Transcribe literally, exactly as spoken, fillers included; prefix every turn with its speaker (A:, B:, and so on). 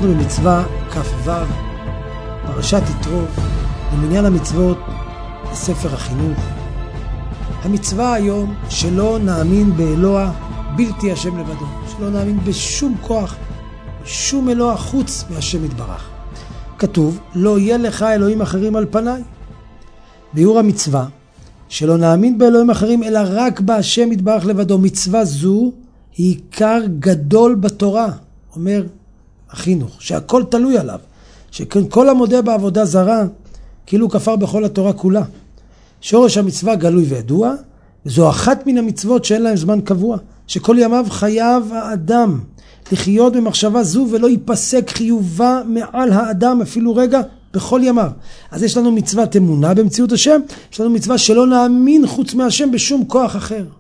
A: אנחנו במצווה כ"ו, פרשת יתרו, במניין המצוות בספר החינוך. המצווה היום שלא נאמין באלוה בלתי השם לבדו, שלא נאמין בשום כוח, שום אלוה חוץ מהשם יתברך. כתוב, לא יהיה לך אלוהים אחרים על פניי. ביאור המצווה, שלא נאמין באלוהים אחרים אלא רק בהשם יתברך לבדו. מצווה זו היא עיקר גדול בתורה, אומר החינוך, שהכל תלוי עליו, שכל המודה בעבודה זרה כאילו כפר בכל התורה כולה. שורש המצווה גלוי וידוע, וזו אחת מן המצוות שאין להם זמן קבוע, שכל ימיו חייב האדם לחיות במחשבה זו ולא ייפסק חיובה מעל האדם אפילו רגע בכל ימיו. אז יש לנו מצוות אמונה במציאות השם, יש לנו מצווה שלא נאמין חוץ מהשם בשום כוח אחר.